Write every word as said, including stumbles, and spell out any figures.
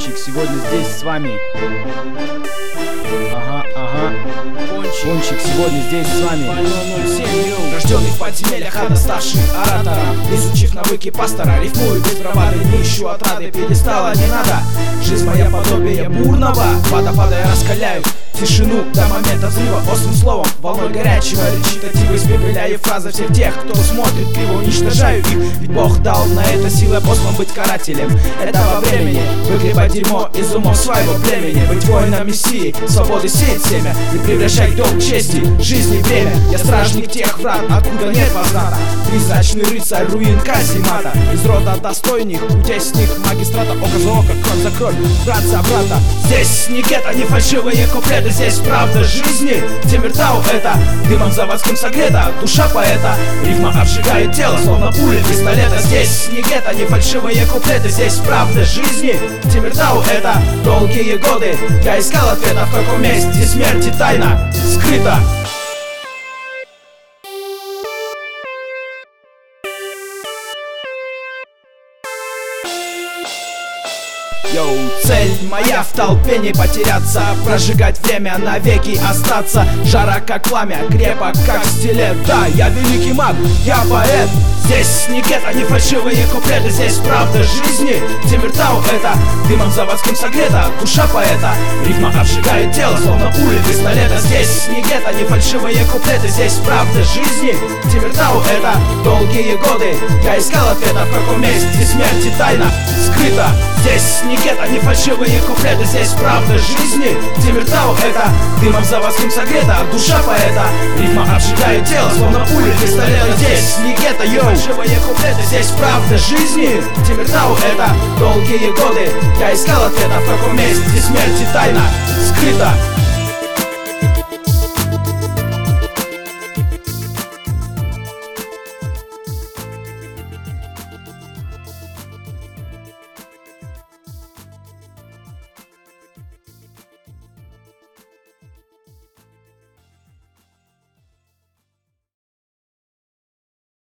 Пончик сегодня здесь с вами. Ага, ага. Пончик, Пончик сегодня здесь с вами. Рожденный в подземельях, а доставший оратором, изучив навыки пастора, рифмую без бравады, не ищу отрады, пьедестала не надо. Жизнь моя подобие бурного водопада, я раскаляю тишину до момента взрыва острым словом, волной горячего речитатива, испепеляя фразы всех тех, кто смотрит криво, уничтожаю их. Ведь Бог дал на это силы, послан быть карателем этого времени, выгребать дерьмо из умов своего племени, быть воином мессии, свободы сеять семя и превращать долг чести, жизни время. Я стражник тех врат, откуда нет возврата, призрачный рыцарь руин каземата, из рода достойных, кудесник магистрата, око за око, кровь за кровь, брат за брата. Здесь не гетто, не фальшивые куплеты, здесь правда жизни. Тимиртау это дымом заводским согрета, душа поэта, рифма обжигает тело, словно пули пистолета. Здесь не гетто, не фальшивые куплеты, здесь правда жизни. Тимиртау это долгие годы, я искал ответа, в каком месте смерти тайна скрыта. Йоу, цель моя в толпе не потеряться, прожигать время, навеки остаться. Жара как пламя, крепок как стилет. Да, я великий маг, я поэт. Здесь не гетто, не фальшивые куплеты, здесь правда жизни. Тимиртау это дымом заводским согрета, душа поэта, рифма обжигает тело, словно пули пистолета. Здесь не гетто, не фальшивые куплеты, здесь правда жизни. Тимиртау это долгие годы, я искал ответа, в каком месте смерти тайна скрыта. Здесь не гетто, не фальшивые куплеты, здесь правда жизни. Тимиртау это дымом заводским согрета, душа поэта, рифма обжигает тело, словно пули пистолета. Здесь не гетто, йоу, фальшивые куплеты, здесь правда жизни. Тимиртау это долгие годы, я искал ответа, в каком месте смерти тайна скрыта.